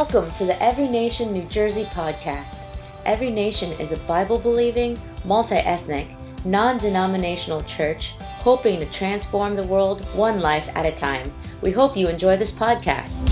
Welcome to the Every Nation New Jersey podcast. Every Nation is a Bible-believing, multi-ethnic, non-denominational church hoping to transform the world one life at a time. We hope you enjoy this podcast.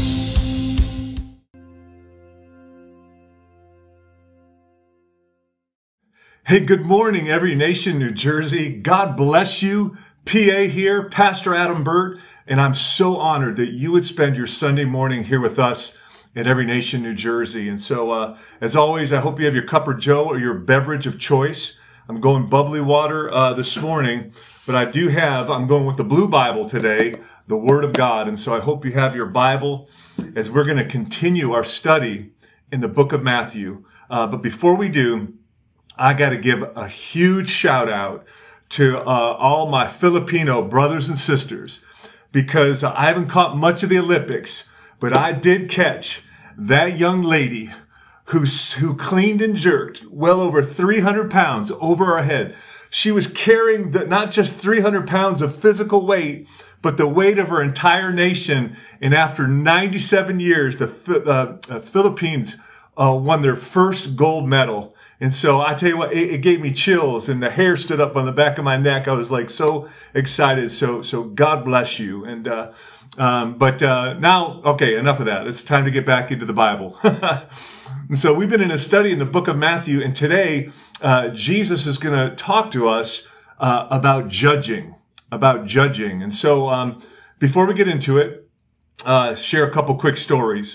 Hey, good morning, Every Nation New Jersey. God bless you. PA here, Pastor Adam Burt, and I'm so honored that you would spend your Sunday morning here with us at Every Nation New Jersey. And so, as always, I hope you have your cup of joe or your beverage of choice. I'm going bubbly water this morning, but I'm going with the Blue Bible today, the Word of God. And so I hope you have your Bible as we're going to continue our study in the book of Matthew. But before we do, I got to give a huge shout out to all my Filipino brothers and sisters, because I haven't caught much of the Olympics, but I did catch that young lady who cleaned and jerked well over 300 pounds over her head. She was carrying not just 300 pounds of physical weight, but the weight of her entire nation. And after 97 years, the Philippines won their first gold medal. And so I tell you what, it gave me chills and the hair stood up on the back of my neck. I was like so excited. So God bless you. And but now, okay, enough of that. It's time to get back into the Bible. And so we've been in a study in the book of Matthew, and today Jesus is going to talk to us about judging. And so before we get into it, share a couple quick stories.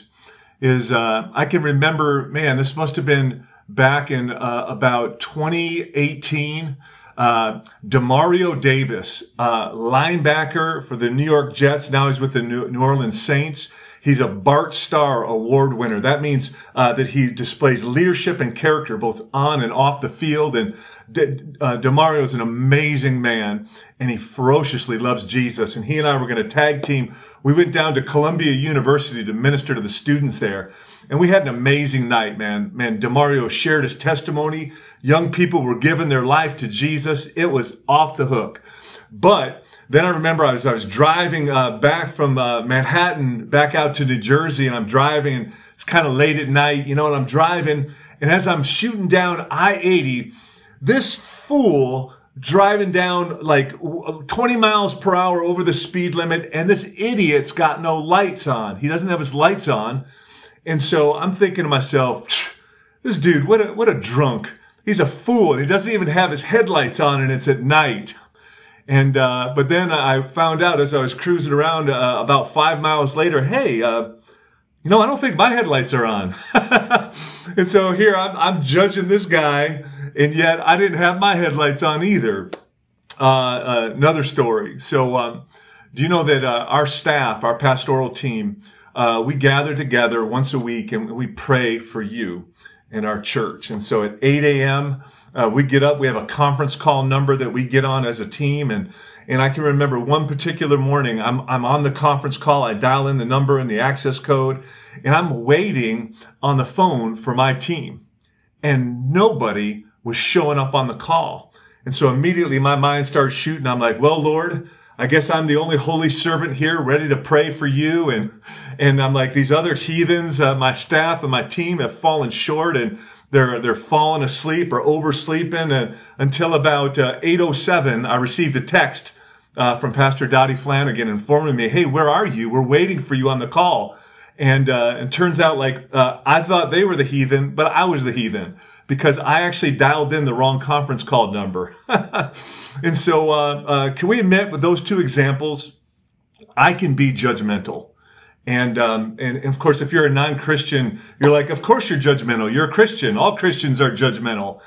I can remember, man, this must have been back in about 2018, Demario Davis, linebacker for the New York Jets. Now he's with the New Orleans Saints. He's a Bart Starr Award winner. That means that he displays leadership and character both on and off the field. And Demario is an amazing man, and he ferociously loves Jesus. And he and I were going to tag team. We went down to Columbia University to minister to the students there. And we had an amazing night, man. Demario shared his testimony. Young people were giving their life to Jesus. It was off the hook. But then I remember I was driving back from Manhattan back out to New Jersey, and I'm driving, and it's kind of late at night, and I'm driving, and as I'm shooting down I-80, this fool driving down like 20 miles per hour over the speed limit, and this idiot's got no lights on. He doesn't have his lights on. And so I'm thinking to myself, this dude, what a drunk. He's a fool, and he doesn't even have his headlights on, and it's at night. And but then I found out as I was cruising around about 5 miles later, hey, I don't think my headlights are on. And so here I'm judging this guy, and yet I didn't have my headlights on either. Another story. So do you know that our staff, our pastoral team, we gather together once a week and we pray for you in our church. And so at 8 a.m., we get up. We have a conference call number that we get on as a team. And I can remember one particular morning, I'm on the conference call. I dial in the number and the access code, and I'm waiting on the phone for my team. And nobody was showing up on the call. And so immediately my mind starts shooting. I'm like, well, Lord, I guess I'm the only holy servant here ready to pray for you. And I'm like, these other heathens, my staff and my team have fallen short, and they're falling asleep or oversleeping. And until about 8:07, I received a text from Pastor Dottie Flanagan informing me, hey, where are you? We're waiting for you on the call. And it turns out I thought they were the heathen, but I was the heathen, because I actually dialed in the wrong conference call number. And so can we admit with those two examples, I can be judgmental. And of course, if you're a non-Christian, you're like, of course you're judgmental. You're a Christian. All Christians are judgmental.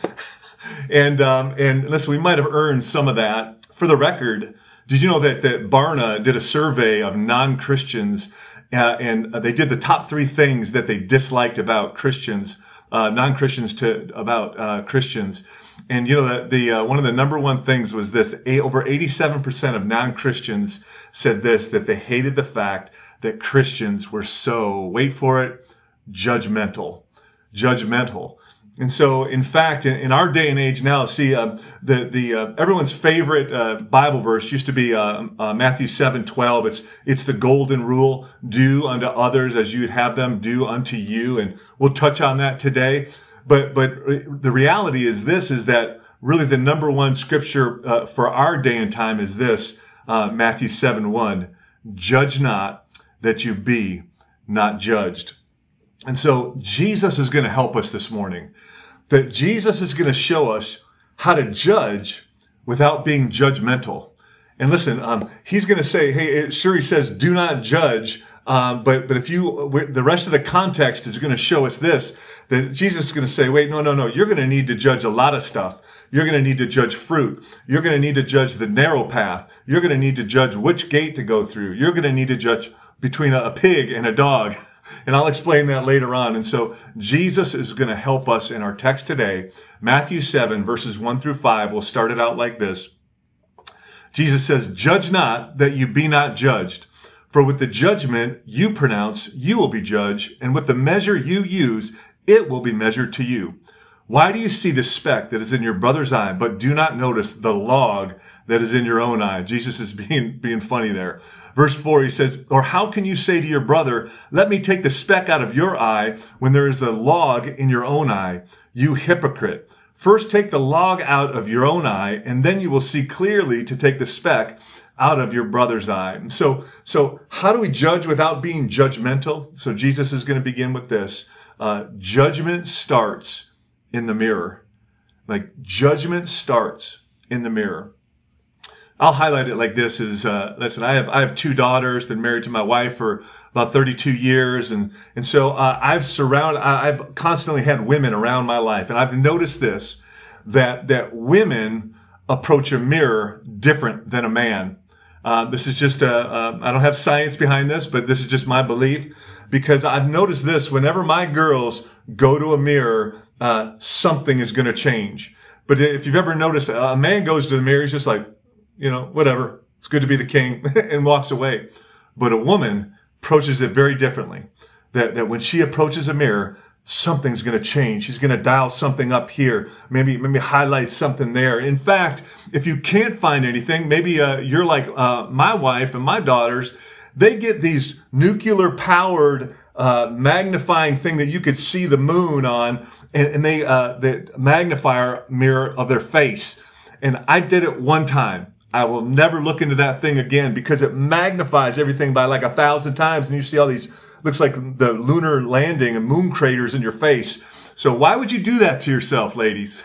And listen, we might have earned some of that. For the record, did you know that Barna did a survey of non-Christians, and they did the top 3 things that they disliked about Christians, non-Christians about Christians. And you know that the one of the number one things was this: over 87% of non-Christians said that they hated the fact that Christians were so, wait for it, judgmental. And so, in fact, in our day and age now, see, everyone's favorite Bible verse used to be Matthew 7:12. It's the golden rule: do unto others as you would have them do unto you. And we'll touch on that today. But the reality is this: is that really the number one scripture for our day and time is this: Matthew 7:1. Judge not, that you be not judged. And so Jesus is going to help us this morning. That Jesus is going to show us how to judge without being judgmental. And listen, he's going to say, hey, sure, he says, do not judge. But if the rest of the context is going to show us this, that Jesus is going to say, wait, no. You're going to need to judge a lot of stuff. You're going to need to judge fruit. You're going to need to judge the narrow path. You're going to need to judge which gate to go through. You're going to need to judge between a pig and a dog. And I'll explain that later on. And so Jesus is going to help us in our text today. Matthew 7, verses 1 through 5. We'll start it out like this. Jesus says, judge not, that you be not judged. For with the judgment you pronounce, you will be judged. And with the measure you use, it will be measured to you. Why do you see the speck that is in your brother's eye, but do not notice the log that is in your own eye? Jesus is being funny there. Verse 4, he says, or how can you say to your brother, let me take the speck out of your eye when there is a log in your own eye? You hypocrite. First take the log out of your own eye, and then you will see clearly to take the speck out of your brother's eye. So how do we judge without being judgmental? So Jesus is going to begin with this. Judgment starts in the mirror. Like, judgment starts in the mirror. I'll highlight it like this: listen, I have two daughters, been married to my wife for about 32 years. And so I've constantly had women around my life. And I've noticed this, that women approach a mirror different than a man. This is just I don't have science behind this, but this is just my belief, because I've noticed this: whenever my girls go to a mirror, something is going to change. But if you've ever noticed, a man goes to the mirror, he's just like, whatever, it's good to be the king, and walks away. But a woman approaches it very differently. That when she approaches a mirror, something's going to change. She's going to dial something up here, maybe highlight something there. In fact, if you can't find anything, maybe you're like my wife and my daughters. They get these nuclear-powered magnifying thing that you could see the moon on, and they the magnifier mirror of their face. And I did it one time. I will never look into that thing again, because it magnifies everything by like 1,000 times, and you see all these, looks like the lunar landing and moon craters in your face. So why would you do that to yourself, ladies?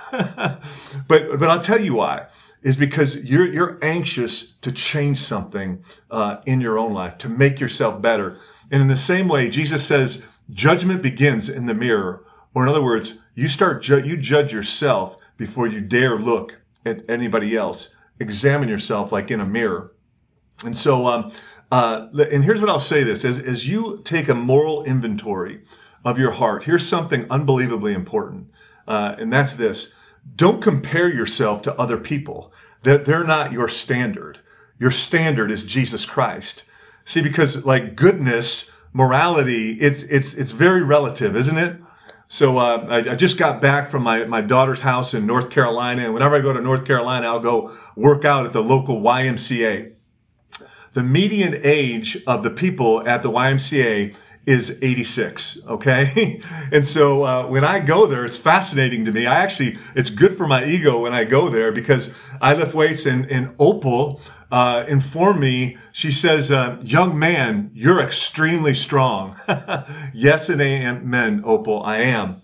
But I'll tell you why. Is because you're anxious to change something in your own life, to make yourself better. And in the same way, Jesus says judgment begins in the mirror. Or in other words, you judge yourself before you dare look at anybody else. Examine yourself like in a mirror. And so, and here's what I'll say this: as you take a moral inventory of your heart, here's something unbelievably important, and that's this. Don't compare yourself to other people. They're not your standard. Your standard is Jesus Christ. See, because like goodness, morality, it's very relative, isn't it? So I just got back from my daughter's house in North Carolina, and whenever I go to North Carolina, I'll go work out at the local YMCA. The median age of the people at the YMCA is 86, okay? And so when I go there, it's fascinating to me. It's good for my ego when I go there, because I lift weights, and Opal informed me. She says, young man, you're extremely strong. Yes, and amen, Opal, I am.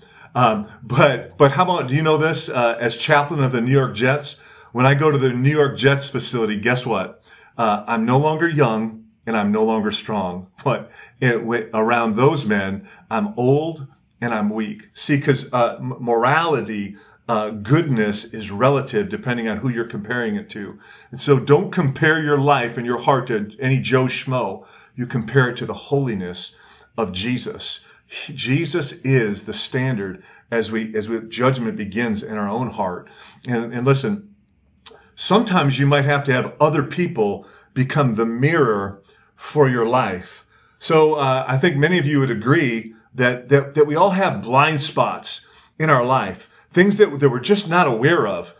But how about, do you know this? As chaplain of the New York Jets, when I go to the New York Jets facility, guess what? I'm no longer young, and I'm no longer strong. But around those men, I'm old and I'm weak. See, because morality, goodness is relative depending on who you're comparing it to. And so don't compare your life and your heart to any Joe Schmo. You compare it to the holiness of Jesus. Jesus is the standard as judgment begins in our own heart. And listen, sometimes you might have to have other people become the mirror for your life. So I think many of you would agree that we all have blind spots in our life, things that we're just not aware of.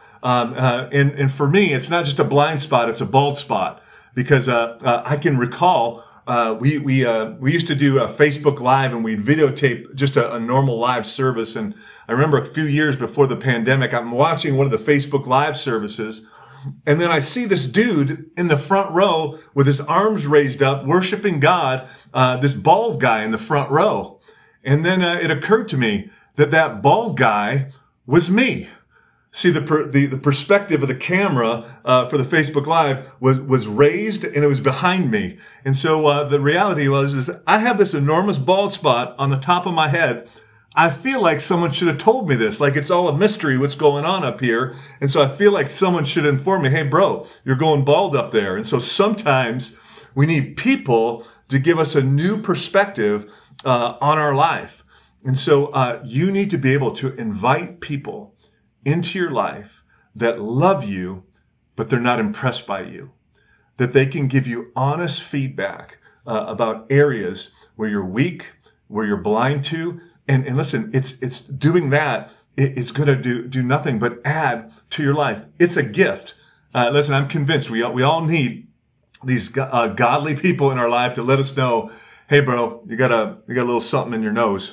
And for me, it's not just a blind spot, it's a bald spot. Because I can recall we used to do a Facebook Live, and we'd videotape just a normal live service. And I remember a few years before the pandemic, I'm watching one of the Facebook Live services, and then I see this dude in the front row with his arms raised up, worshiping God, this bald guy in the front row. And then it occurred to me that bald guy was me. See, the perspective of the camera for the Facebook Live was raised, and it was behind me. And so the reality is I have this enormous bald spot on the top of my head. I feel like someone should have told me this. Like, it's all a mystery what's going on up here. And so I feel like someone should inform me, hey, bro, you're going bald up there. And so sometimes we need people to give us a new perspective on our life. And so you need to be able to invite people into your life that love you, but they're not impressed by you. That they can give you honest feedback about areas where you're weak, where you're blind to. And listen, it's doing that. It's going to do nothing but add to your life. It's a gift. Listen, I'm convinced we all need these godly people in our life to let us know, hey, bro, you got a little something in your nose.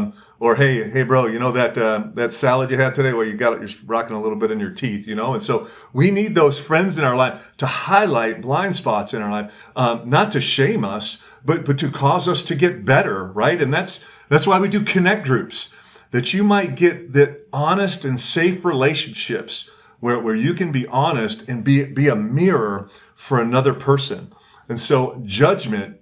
Or hey, bro, you know that salad you had today? Well, you're rocking a little bit in your teeth, you know? And so we need those friends in our life to highlight blind spots in our life, not to shame us, but to cause us to get better, right? And that's why we do connect groups, that you might get that honest and safe relationships where you can be honest and be a mirror for another person. And so judgment,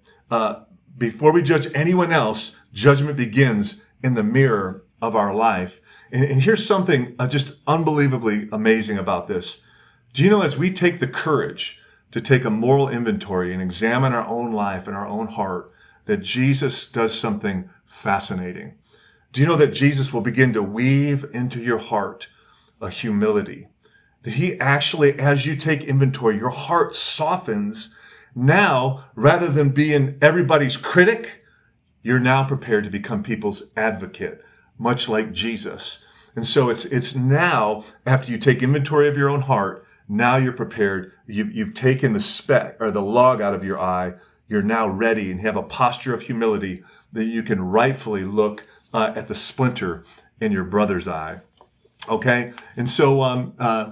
before we judge anyone else, judgment begins in the mirror of our life. And here's something just unbelievably amazing about this. Do you know, as we take the courage to take a moral inventory and examine our own life and our own heart, that Jesus does something fascinating. Do you know that Jesus will begin to weave into your heart a humility? That he actually, as you take inventory, your heart softens. Now, rather than being everybody's critic, you're now prepared to become people's advocate, much like Jesus. And so it's now, after you take inventory of your own heart, now you're prepared. You've taken the speck or the log out of your eye. You're now ready and have a posture of humility that you can rightfully look at the splinter in your brother's eye. Okay? And so,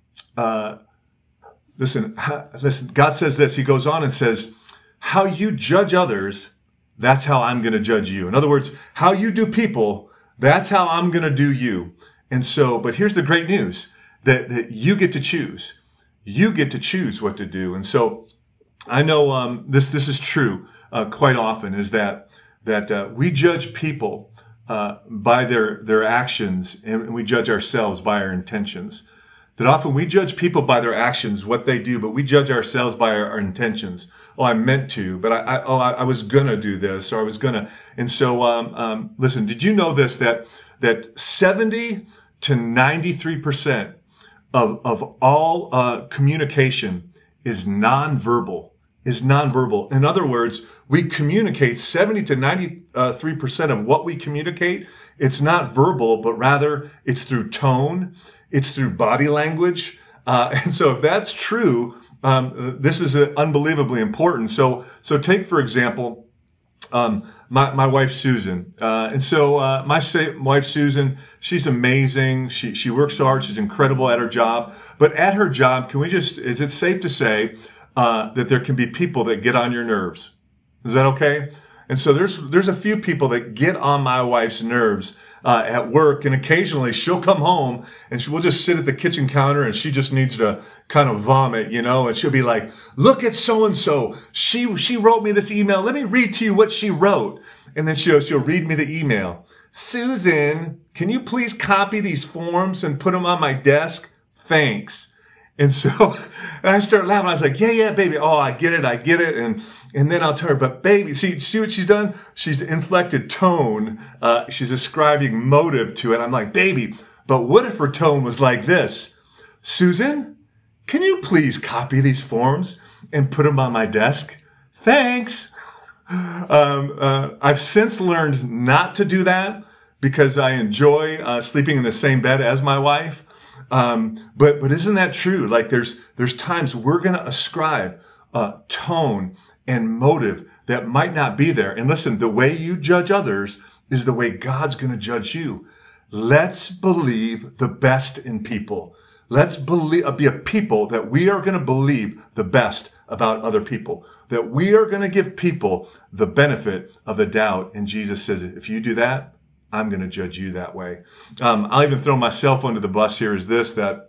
listen, God says this. He goes on and says, how you judge others, that's how I'm going to judge you. In other words, how you do people, that's how I'm going to do you. And so, but here's the great news, that you get to choose. You get to choose what to do. And so I know this is true quite often, is that we judge people by their actions, and we judge ourselves by our intentions. That often we judge people by their actions, what they do, but we judge ourselves by our intentions. Oh, I meant to, but I was gonna do this, or I was gonna. And so, listen, did you know this, that 70 to 93% of all communication is nonverbal? In other words, we communicate 70 to 93% of what we communicate. It's not verbal, but rather it's through tone. It's through body language. And so if that's true, this is unbelievably important. So take, for example, my wife, Susan. And so my wife, Susan, she's amazing. She works hard. She's incredible at her job. But at her job, is it safe to say that there can be people that get on your nerves? Is that okay? And so there's a few people that get on my wife's nerves at work, and occasionally she'll come home and we'll just sit at the kitchen counter and she just needs to kind of vomit, and she'll be like, look at so-and-so. She wrote me this email. Let me read to you what she wrote. And then she'll read me the email. Susan, can you please copy these forms and put them on my desk? Thanks. And so I started laughing. I was like, yeah, baby. Oh, I get it. And then I'll tell her, but baby, see what she's done? She's inflected tone. She's ascribing motive to it. I'm like, baby, but what if her tone was like this? Susan, can you please copy these forms and put them on my desk? Thanks. I've since learned not to do that, because I enjoy sleeping in the same bed as my wife. But isn't that true? Like there's times we're going to ascribe tone and motive that might not be there. And listen, the way you judge others is the way God's going to judge you. Let's believe the best in people. Let's be a people that we are going to believe the best about other people, that we are going to give people the benefit of the doubt. And Jesus says, if you do that, I'm going to judge you that way. I'll even throw myself under the bus here is this, that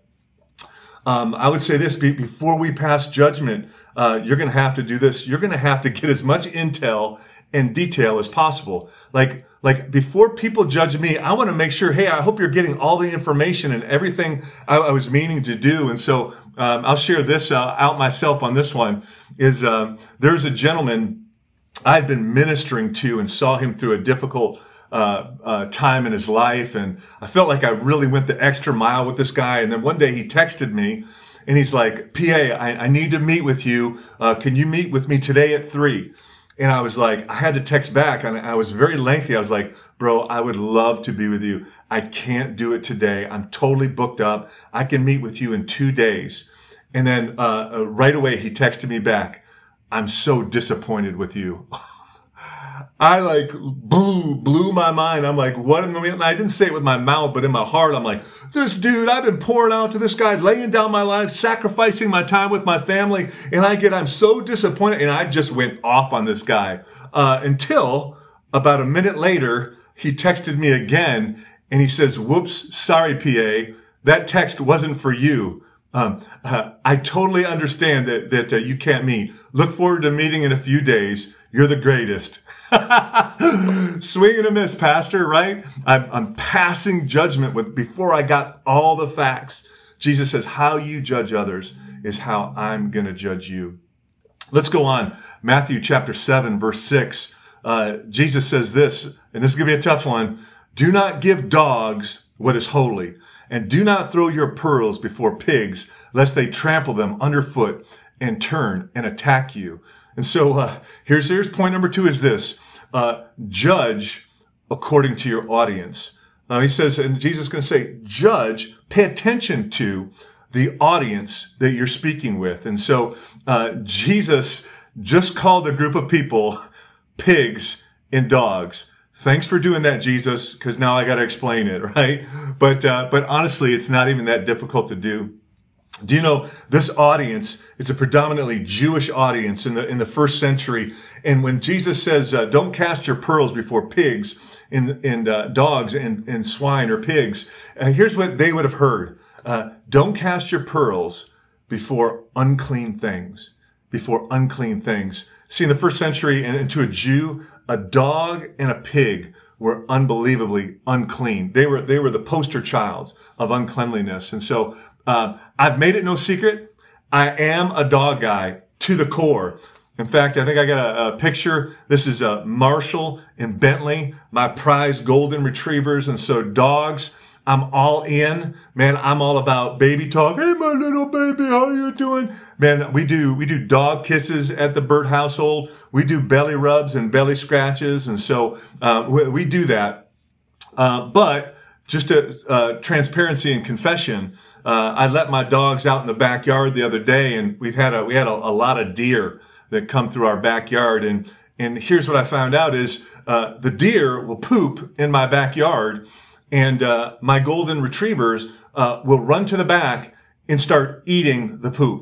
I would say this, before we pass judgment, you're going to have to do this. You're going to have to get as much intel and detail as possible. Like before people judge me, I want to make sure, hey, I hope you're getting all the information and everything I was meaning to do. And so I'll share this out myself on this one, is there's a gentleman I've been ministering to and saw him through a difficult time in his life. And I felt like I really went the extra mile with this guy. And then one day he texted me and he's like, PA, I need to meet with you. Can you meet with me today at 3? And I was like, I had to text back, and I was very lengthy. I was like, bro, I would love to be with you. I can't do it today. I'm totally booked up. I can meet with you in 2 days. And then right away he texted me back, I'm so disappointed with you. I like blew my mind. I'm like, what? And I didn't say it with my mouth, but in my heart, I'm like, this dude, I've been pouring out to this guy, laying down my life, sacrificing my time with my family. And I'm so disappointed. And I just went off on this guy until about a minute later, he texted me again and he says, whoops, sorry, PA, that text wasn't for you. I totally understand that you can't meet. Look forward to meeting in a few days. You're the greatest. Swing and a miss, Pastor, right? I'm passing judgment before I got all the facts. Jesus says, how you judge others is how I'm going to judge you. Let's go on. Matthew chapter 7, verse 6. Jesus says this, and this is going to be a tough one. Do not give dogs what is holy, and do not throw your pearls before pigs, lest they trample them underfoot and turn and attack you. And so here's point number 2 is this. Judge according to your audience. He says, and Jesus is going to say, judge, pay attention to the audience that you're speaking with. And so Jesus just called a group of people pigs and dogs. Thanks for doing that, Jesus, because now I got to explain it, right? But honestly, it's not even that difficult to do. Do you know this audience is a predominantly Jewish audience in the first century? And when Jesus says, don't cast your pearls before pigs and dogs and swine or pigs, here's what they would have heard. Don't cast your pearls before unclean things. Before unclean things. See, in the first century, and to a Jew, a dog and a pig were unbelievably unclean. They were the poster child of uncleanliness. And so I've made it no secret. I am a dog guy to the core. In fact, I think I got a picture. This is Marshall and Bentley, my prized golden retrievers. And so dogs, I'm all in. Man, I'm all about baby talk. Hey, my little baby, how you doing? Man, we do dog kisses at the Burt household. We do belly rubs and belly scratches. And so we do that. But just transparency and confession, I let my dogs out in the backyard the other day, and we had a lot of deer that come through our backyard. And here's what I found out is the deer will poop in my backyard, and my golden retrievers will run to the back and start eating the poop.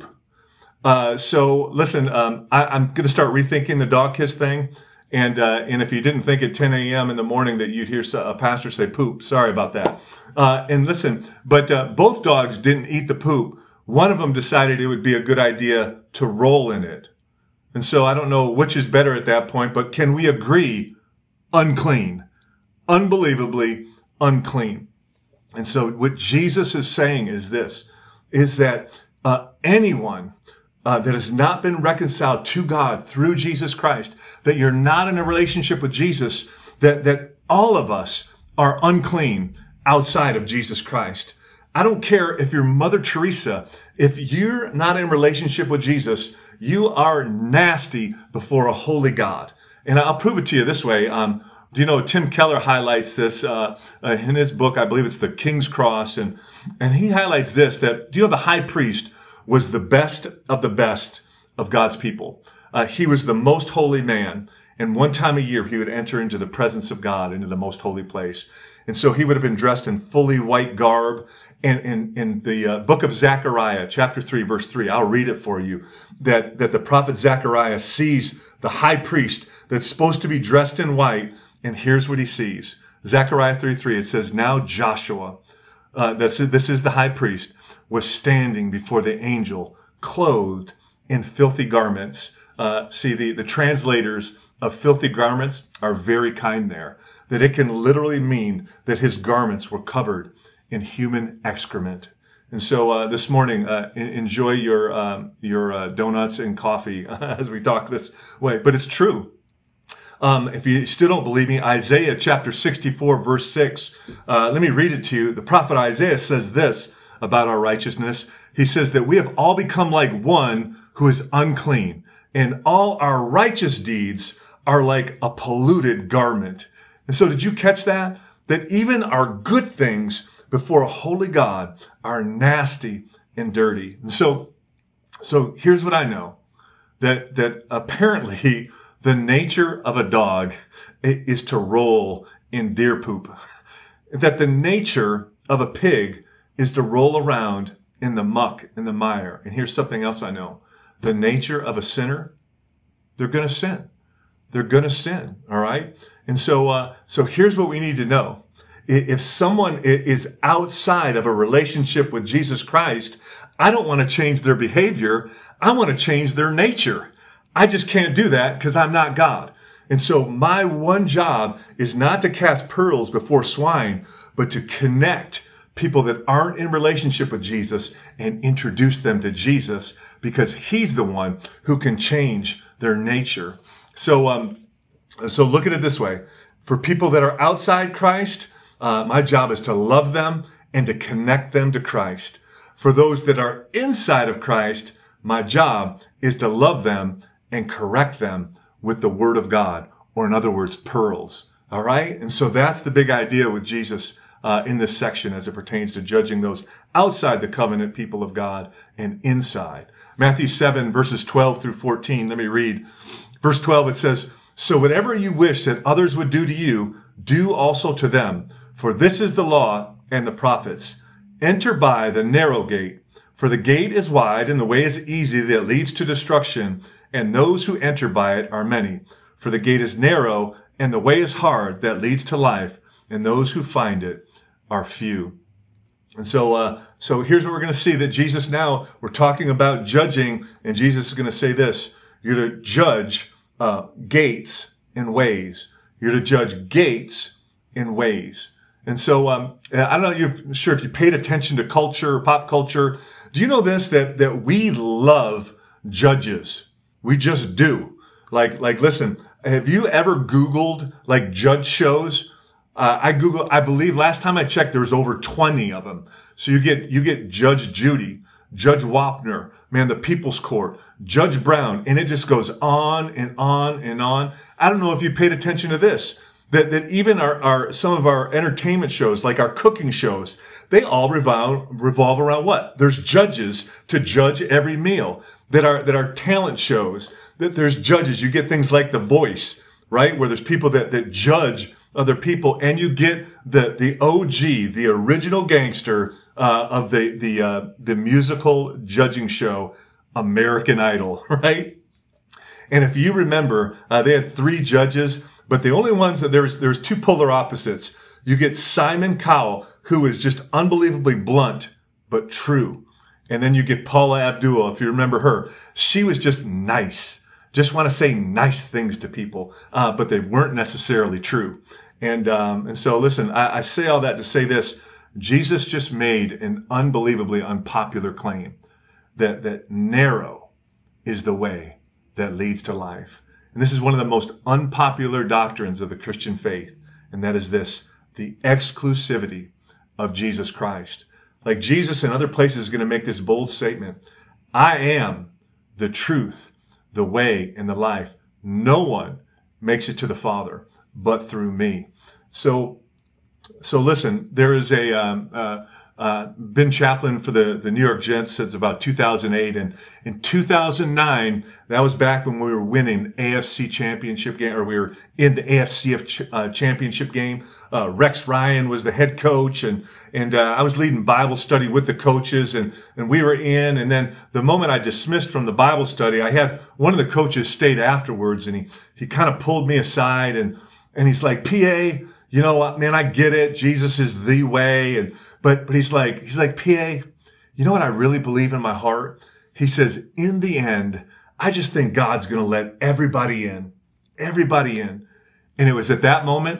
So listen, I'm going to start rethinking the dog kiss thing. And if you didn't think at 10 a.m. in the morning that you'd hear a pastor say poop, sorry about that. And listen, but both dogs didn't eat the poop. One of them decided it would be a good idea to roll in it. And so I don't know which is better at that point, but can we agree? Unclean. Unbelievably unclean. And so what Jesus is saying is this, is that anyone that has not been reconciled to God through Jesus Christ, that you're not in a relationship with Jesus, that all of us are unclean outside of Jesus Christ. I don't care if you're Mother Teresa, if you're not in a relationship with Jesus, you are nasty before a holy God. And I'll prove it to you this way. Do you know Tim Keller highlights this in his book? I believe it's The King's Cross, and he highlights this, that do you know the high priest was the best of God's people. He was the most holy man, and one time a year he would enter into the presence of God, into the most holy place. And so he would have been dressed in fully white garb. And in the book of Zechariah, chapter 3, verse 3, I'll read it for you, that the prophet Zechariah sees the high priest that's supposed to be dressed in white, and here's what he sees. Zechariah 3:3, it says, now Joshua, this is the high priest, was standing before the angel, clothed in filthy garments. See, the translators of filthy garments are very kind there, that it can literally mean that his garments were covered in human excrement. And so this morning, enjoy your donuts and coffee as we talk this way. But it's true. If you still don't believe me, Isaiah chapter 64, verse 6, let me read it to you. The prophet Isaiah says this about our righteousness. He says that we have all become like one who is unclean, and all our righteous deeds are like a polluted garment. And so did you catch that? That even our good things before a holy God are nasty and dirty. And so here's what I know, that apparently the nature of a dog is to roll in deer poop. That the nature of a pig is to roll around in the muck, in the mire. And here's something else I know. The nature of a sinner, they're going to sin. They're going to sin, all right? And so here's what we need to know. If someone is outside of a relationship with Jesus Christ, I don't want to change their behavior. I want to change their nature. I just can't do that because I'm not God. And so my one job is not to cast pearls before swine, but to connect people that aren't in relationship with Jesus and introduce them to Jesus, because he's the one who can change their nature. So look at it this way. For people that are outside Christ, my job is to love them and to connect them to Christ. For those that are inside of Christ, my job is to love them and correct them with the Word of God, or in other words, pearls. All right? And so that's the big idea with Jesus in this section as it pertains to judging those outside the covenant people of God and inside. Matthew 7, verses 12 through 14. Let me read. Verse 12, it says, so whatever you wish that others would do to you, do also to them. For this is the law and the prophets. Enter by the narrow gate. For the gate is wide and the way is easy that leads to destruction, and those who enter by it are many. For the gate is narrow and the way is hard that leads to life, and those who find it are few. And so here's what we're going to see, that Jesus now, we're talking about judging, and Jesus is going to say this: you're to judge gates and ways. You're to judge gates and ways. And so I don't know, you're sure if you paid attention to culture, pop culture, do you know this, that we love judges? We just do. Like listen, have you ever Googled like judge shows? I believe last time I checked, there was over 20 of them. So you get Judge Judy, Judge Wapner, man, the People's Court, Judge Brown, and it just goes on and on and on. I don't know if you paid attention to this, that even our some of our entertainment shows, like our cooking shows, they all revolve around what? There's judges to judge every meal. That our talent shows, that there's judges. You get things like The Voice, right, where there's people that judge other people, and you get the OG, the original gangster of the musical judging show, American Idol, right? And if you remember, they had 3 judges, but the only ones that there's 2 polar opposites. You get Simon Cowell, who is just unbelievably blunt but true. And then you get Paula Abdul, if you remember her. She was just nice. Just want to say nice things to people, but they weren't necessarily true. And so listen, I say all that to say this: Jesus just made an unbelievably unpopular claim that narrow is the way that leads to life. And this is one of the most unpopular doctrines of the Christian faith, and that is this: the exclusivity of Jesus Christ. Like Jesus in other places is going to make this bold statement: I am the truth, the way, and the life. No one makes it to the Father but through me. So listen, there is been chaplain for the New York Jets since about 2008. And in 2009, that was back when we were winning AFC championship game, or we were in the AFC championship game. Rex Ryan was the head coach, and I was leading Bible study with the coaches, and we were in. And then the moment I dismissed from the Bible study, I had one of the coaches stayed afterwards, and he kind of pulled me aside, and he's like, PA, you know what, man, I get it. Jesus is the way. But he's like, PA, you know what I really believe in my heart? He says, in the end, I just think God's going to let everybody in. And it was at that moment,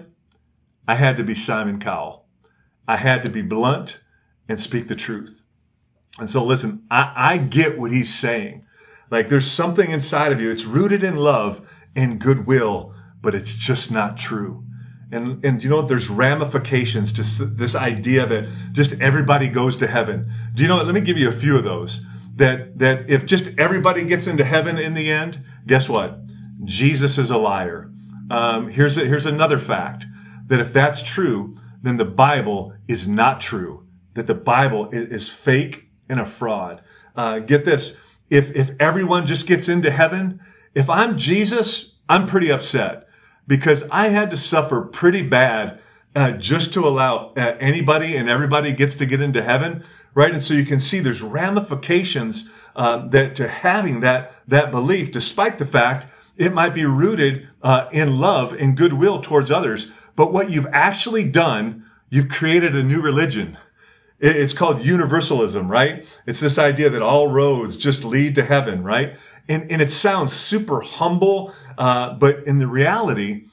I had to be Simon Cowell. I had to be blunt and speak the truth. And so listen, I get what he's saying. Like, there's something inside of you. It's rooted in love and goodwill, but it's just not true. And you know, there's ramifications to this idea that just everybody goes to heaven. Do you know what? Let me give you a few of those. That if just everybody gets into heaven in the end, guess what? Jesus is a liar. Here's another fact. That if that's true, then the Bible is not true. That the Bible is fake and a fraud. Get this. If everyone just gets into heaven, if I'm Jesus, I'm pretty upset. Because I had to suffer pretty bad just to allow anybody and everybody gets to get into heaven, right? And so you can see there's ramifications that to having that belief, despite the fact it might be rooted in love and goodwill towards others. But what you've actually done, you've created a new religion. It's called universalism, right? It's this idea that all roads just lead to heaven, right? And it sounds super humble, but in reality,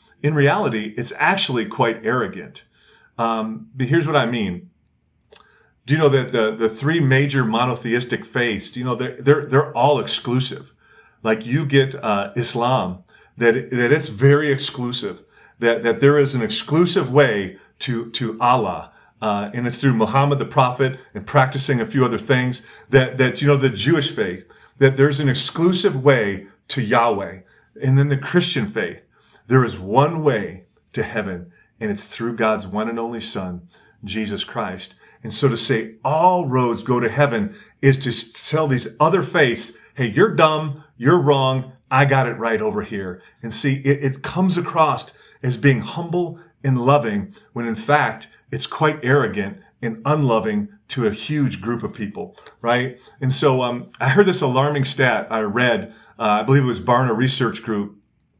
it's actually quite arrogant. But here's what I mean. Do you know that the three major monotheistic faiths, do you know they're all exclusive? Like you get Islam, that it's very exclusive. That there is an exclusive way to Allah. And it's through Muhammad the Prophet and practicing a few other things that you know, the Jewish faith, that there's an exclusive way to Yahweh. And then the Christian faith, there is one way to heaven, and it's through God's one and only Son, Jesus Christ. And so to say all roads go to heaven is to tell these other faiths, hey, you're dumb, you're wrong, I got it right over here. And see, it comes across as being humble and loving when in fact it's quite arrogant and unloving to a huge group of people, right? And so I heard this alarming stat I read, I believe it was Barna Research Group,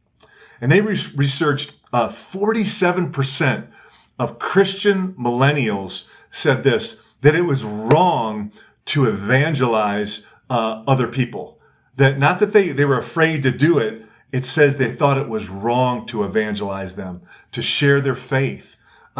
and they researched 47% of Christian millennials said this, that it was wrong to evangelize other people. That not that they were afraid to do it, it says they thought it was wrong to evangelize them, to share their faith.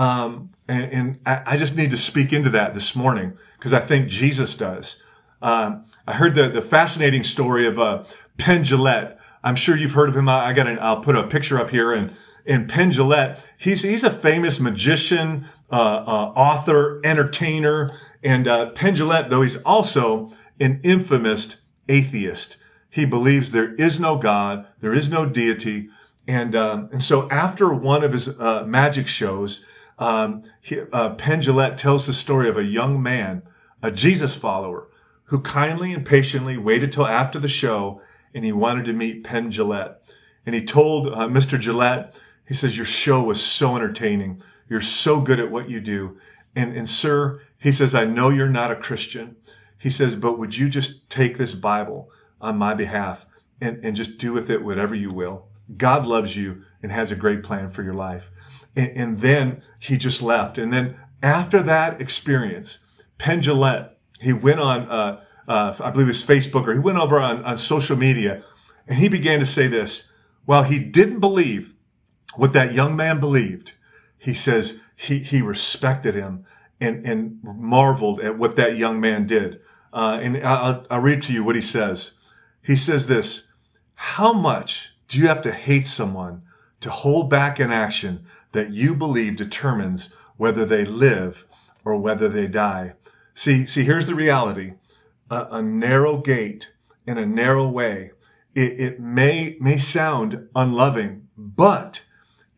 And I just need to speak into that this morning because I think Jesus does. I heard the fascinating story of Penn Jillette. I'm sure you've heard of him. I'll put a picture up here. And Penn Jillette, he's a famous magician, author, entertainer. And Penn Jillette, though, he's also an infamous atheist. He believes there is no God, there is no deity. And so after one of his magic shows, Penn Jillette tells the story of a young man, a Jesus follower, who kindly and patiently waited till after the show, and he wanted to meet Penn Jillette. And he told Mr. Jillette, he says, your show was so entertaining. You're so good at what you do. And sir, he says, I know you're not a Christian. He says, but would you just take this Bible on my behalf and just do with it whatever you will? God loves you and has a great plan for your life. And then he just left. And then after that experience, Penn Jillette, he went on, I believe it was Facebook, or he went over on social media, and he began to say this. While he didn't believe what that young man believed, he says he respected him and marveled at what that young man did. And I'll read to you what he says. He says this, how much do you have to hate someone to hold back an action that you believe determines whether they live or whether they die? See, here's the reality. A narrow gate in a narrow way, it may sound unloving, but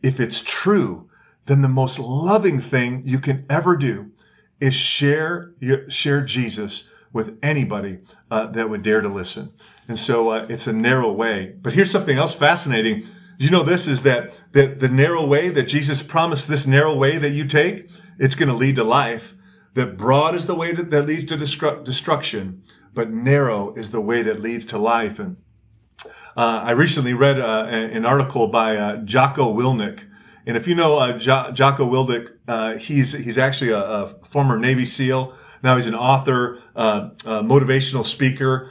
if it's true, then the most loving thing you can ever do is share Jesus with anybody that would dare to listen. And so it's a narrow way. But here's something else fascinating. Do you know this is that the narrow way that Jesus promised, this narrow way that you take, it's going to lead to life. That broad is the way that leads to destruction, but narrow is the way that leads to life. And I recently read an article by Jocko Willink. And if you know Jocko Willink, he's actually a former Navy SEAL. Now he's an author, motivational speaker.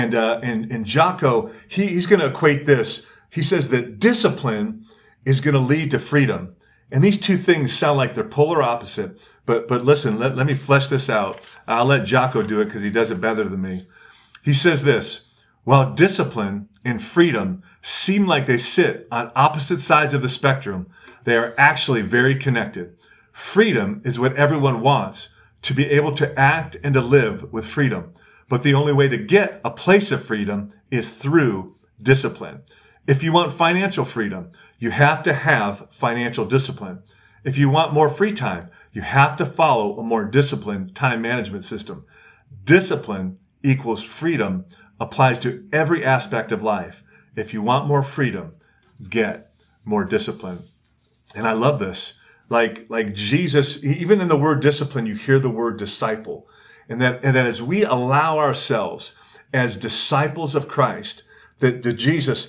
And Jocko, he's going to equate this. He says that discipline is going to lead to freedom. And these two things sound like they're polar opposite. But listen, let me flesh this out. I'll let Jocko do it because he does it better than me. He says this: while discipline and freedom seem like they sit on opposite sides of the spectrum, they are actually very connected. Freedom is what everyone wants, to be able to act and to live with freedom. But the only way to get a place of freedom is through discipline. If you want financial freedom, you have to have financial discipline. If you want more free time, you have to follow a more disciplined time management system. Discipline equals freedom applies to every aspect of life. If you want more freedom, get more discipline. And I love this. Like Jesus, even in the word discipline, you hear the word disciple. And that as we allow ourselves as disciples of Christ, that Jesus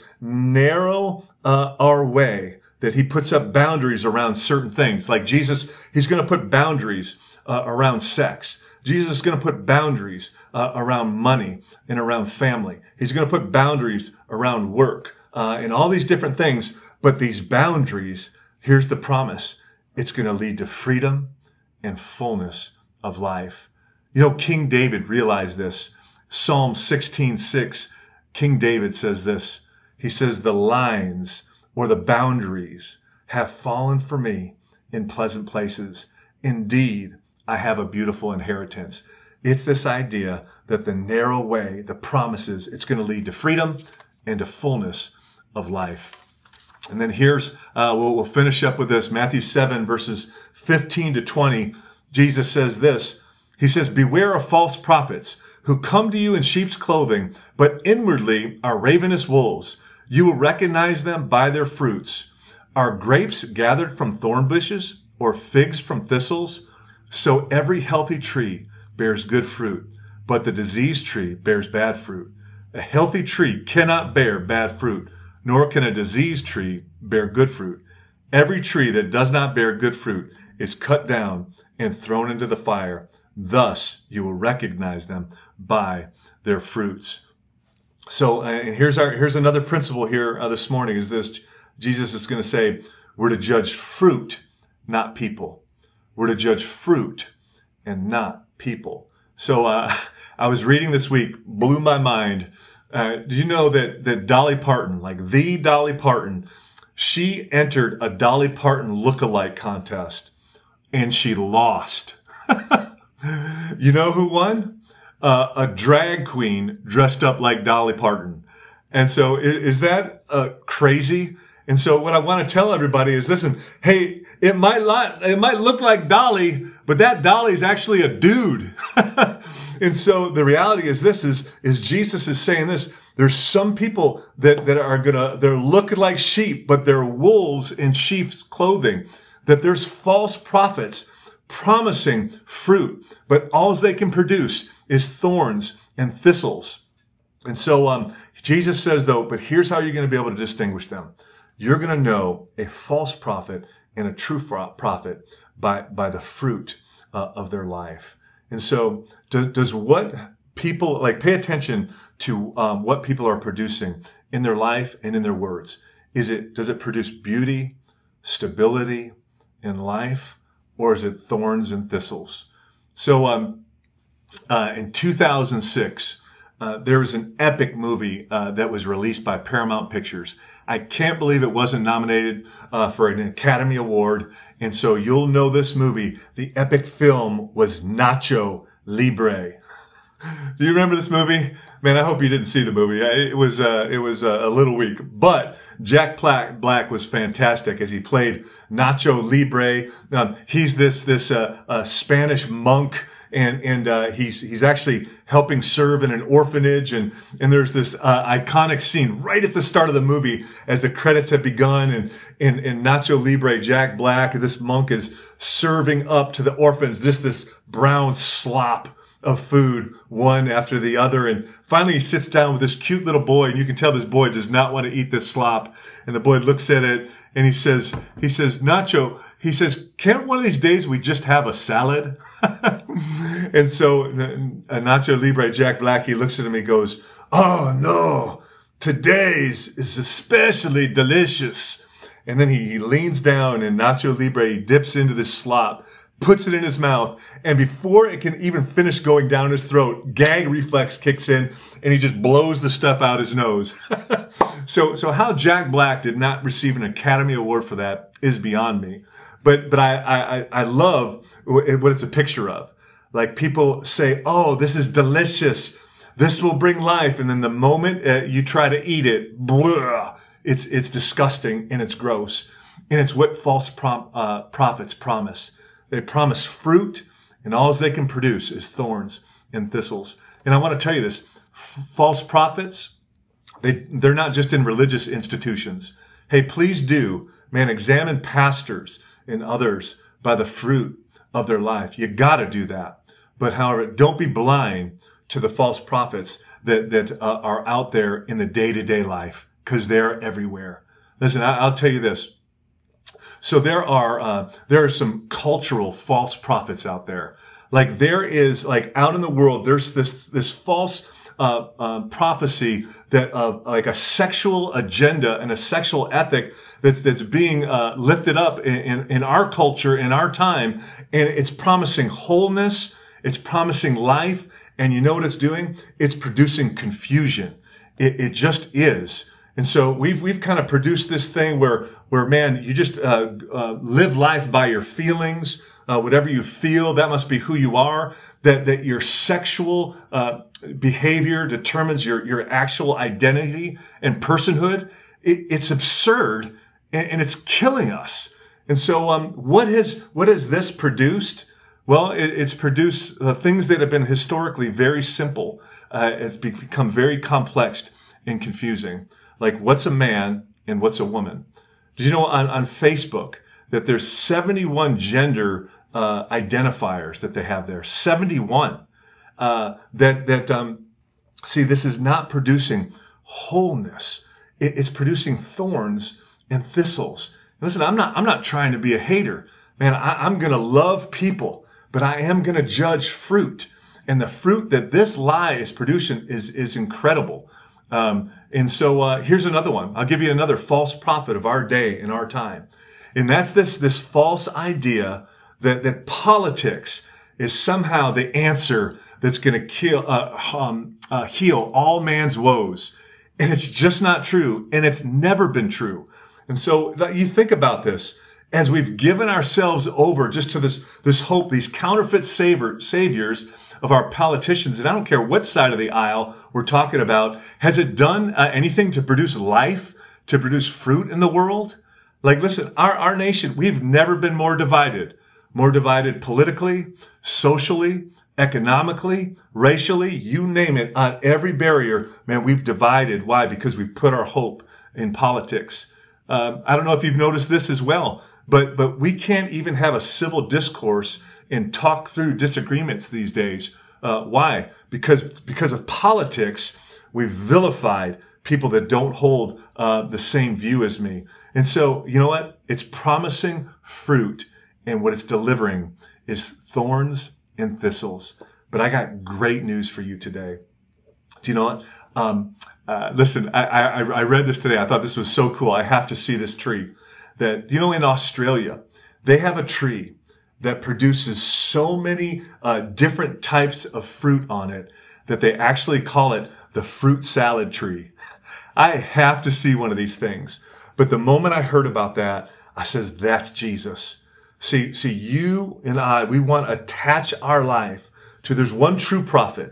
narrow our way, that he puts up boundaries around certain things. Like Jesus, he's going to put boundaries around sex. Jesus is going to put boundaries around money and around family. He's going to put boundaries around work and all these different things. But these boundaries, here's the promise: it's going to lead to freedom and fullness of life. You know, King David realized this. Psalm 16:6, King David says this. He says, the lines or the boundaries have fallen for me in pleasant places. Indeed, I have a beautiful inheritance. It's this idea that the narrow way, the promises, it's going to lead to freedom and to fullness of life. And then here's, we'll finish up with this. Matthew 7, verses 15 to 20. Jesus says this. He says, beware of false prophets who come to you in sheep's clothing, but inwardly are ravenous wolves. You will recognize them by their fruits. Are grapes gathered from thorn bushes or figs from thistles? So every healthy tree bears good fruit, but the diseased tree bears bad fruit. A healthy tree cannot bear bad fruit, nor can a diseased tree bear good fruit. Every tree that does not bear good fruit is cut down and thrown into the fire. Thus you will recognize them by their fruits. So here's another principle here this morning is this. Jesus is going to say we're to judge fruit, not people. We're to judge fruit and not people. So I was reading this week, blew my mind. Do you know that Dolly Parton, like the Dolly Parton, she entered a Dolly Parton look-alike contest and she lost. You know who won? A drag queen dressed up like Dolly Parton. And so is that crazy? And so what I want to tell everybody is, listen, hey, it might look like Dolly, but that Dolly is actually a dude. And so the reality is this is Jesus is saying this. There's some people that they're looking like sheep, but they're wolves in sheep's clothing. That there's false prophets promising fruit, but all they can produce is thorns and thistles. And so Jesus says, though, but here's how you're going to be able to distinguish them. You're going to know a false prophet and a true prophet by the fruit of their life. And so does what people, like, pay attention to what people are producing in their life and in their words. Does it produce beauty, stability in life, or is it thorns and thistles? So in 2006, there was an epic movie that was released by Paramount Pictures. I can't believe it wasn't nominated for an Academy Award. And so you'll know this movie. The epic film was Nacho Libre. Do you remember this movie? Man, I hope you didn't see the movie. It was a little weak, but Jack Black was fantastic as he played Nacho Libre. He's this Spanish monk, and he's actually helping serve in an orphanage, and there's this iconic scene right at the start of the movie as the credits have begun, and Nacho Libre, Jack Black, this monk is serving up to the orphans this brown slop of food, one after the other. And finally he sits down with this cute little boy, and you can tell this boy does not want to eat this slop. And the boy looks at it and he says, Nacho, he says, can't one of these days we just have a salad? And so Nacho Libre, Jack Black, he looks at him, he goes, oh no, today's is especially delicious. And then he leans down, and Nacho Libre dips into this slop, puts it in his mouth, and before it can even finish going down his throat, gag reflex kicks in, and he just blows the stuff out his nose. So how Jack Black did not receive an Academy Award for that is beyond me. But I love what it's a picture of. Like, people say, oh, this is delicious, this will bring life, and then the moment you try to eat it, blah, it's disgusting and it's gross. And it's what false prophets promise. They promise fruit, and all they can produce is thorns and thistles. And I want to tell you this, false prophets, they're not just in religious institutions. Hey, please do, man, examine pastors and others by the fruit of their life. You got to do that. But however, don't be blind to the false prophets that are out there in the day-to-day life, because they're everywhere. Listen, I'll tell you this. So there are some cultural false prophets out there. Like, there is, like, out in the world, there's this false prophecy that like a sexual agenda and a sexual ethic that's being lifted up in our culture, in our time, and it's promising wholeness, it's promising life, and you know what it's doing? It's producing confusion. It just is. And so we've kind of produced this thing where man, you just live life by your feelings. Whatever you feel, that must be who you are. That your sexual behavior determines your actual identity and personhood. It's absurd, and it's killing us. And so what has this produced? Well, it's produced things that have been historically very simple. It's become very complex and confusing. Like, what's a man and what's a woman? Did you know on Facebook that there's 71 gender identifiers that they have there? 71. See, this is not producing wholeness. It's producing thorns and thistles. Listen, I'm not trying to be a hater. Man, I'm going to love people, but I am going to judge fruit. And the fruit that this lie is producing is incredible. And so here's another one. I'll give you another false prophet of our day and our time. And that's this false idea that politics is somehow the answer that's going to heal all man's woes. And it's just not true. And it's never been true. And so you think about this. As we've given ourselves over just to this hope, these counterfeit saviors of our politicians, and I don't care what side of the aisle we're talking about, has it done anything to produce life, to produce fruit in the world? Like, listen, our nation, we've never been more divided politically, socially, economically, racially, you name it, on every barrier. Man, we've divided. Why? Because we put our hope in politics. I don't know if you've noticed this as well, but we can't even have a civil discourse and talk through disagreements these days. Why? Because of politics, we've vilified people that don't hold the same view as me. And so, you know what? It's promising fruit, and what it's delivering is thorns and thistles. But I got great news for you today. Do you know what? Listen, I read this today. I thought this was so cool. I have to see this tree. That, you know, in Australia, they have a tree that produces so many different types of fruit on it that they actually call it the fruit salad tree. I have to see one of these things. But the moment I heard about that, I says, that's Jesus. See, you and I, we want to attach our life to, there's one true prophet,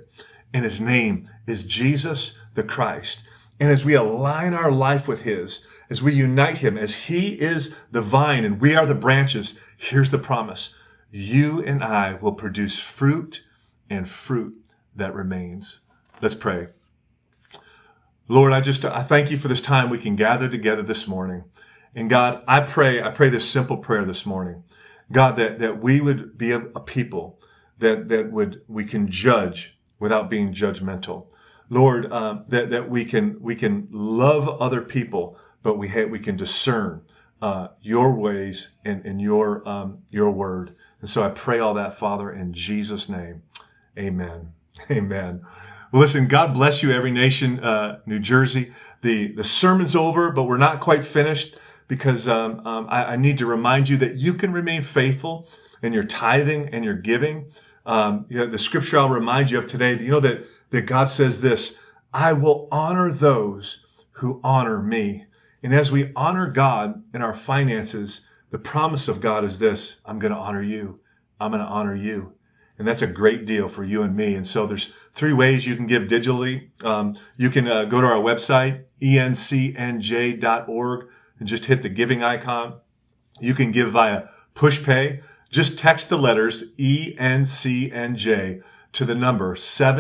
and his name is Jesus the Christ. And as we align our life with his, as we unite him, as he is the vine and we are the branches, here's the promise. You and I will produce fruit and fruit that remains. Let's pray. Lord, I thank you for this time we can gather together this morning. And God, I pray this simple prayer this morning. God, that we would be a people that we can judge without being judgmental. Lord, that we can love other people, but we can discern your ways and your word. And so I pray all that, Father, in Jesus' name. Amen. Amen. Well, listen, God bless you, Every Nation, New Jersey. The sermon's over, but we're not quite finished because I need to remind you that you can remain faithful in your tithing and your giving. The scripture I'll remind you of today, that God says this, I will honor those who honor me. And as we honor God in our finances, the promise of God is this, I'm going to honor you. I'm going to honor you. And that's a great deal for you and me. And so there's 3 ways you can give digitally. You can go to our website, encnj.org, and just hit the giving icon. You can give via PushPay. Just text the letters ENCNJ to the number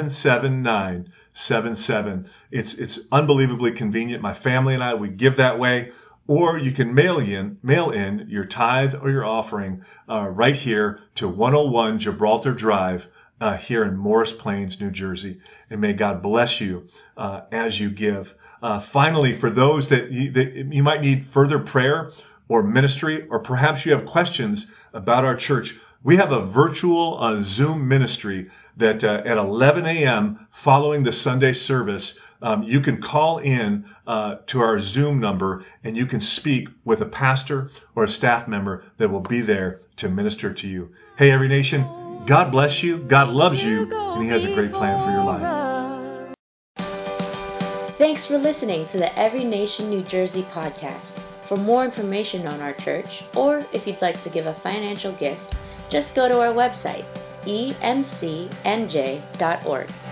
77977. It's unbelievably convenient. My family and I, we give that way. Or you can mail in your tithe or your offering right here to 101 Gibraltar Drive here in Morris Plains, New Jersey. And may God bless you as you give. Finally, for those that you might need further prayer or ministry, or perhaps you have questions about our church, we have a virtual Zoom ministry that at 11 a.m. following the Sunday service, you can call in to our Zoom number and you can speak with a pastor or a staff member that will be there to minister to you. Hey, Every Nation, God bless you, God loves you, and he has a great plan for your life. Thanks for listening to the Every Nation New Jersey podcast. For more information on our church, or if you'd like to give a financial gift, just go to our website, encnj.org.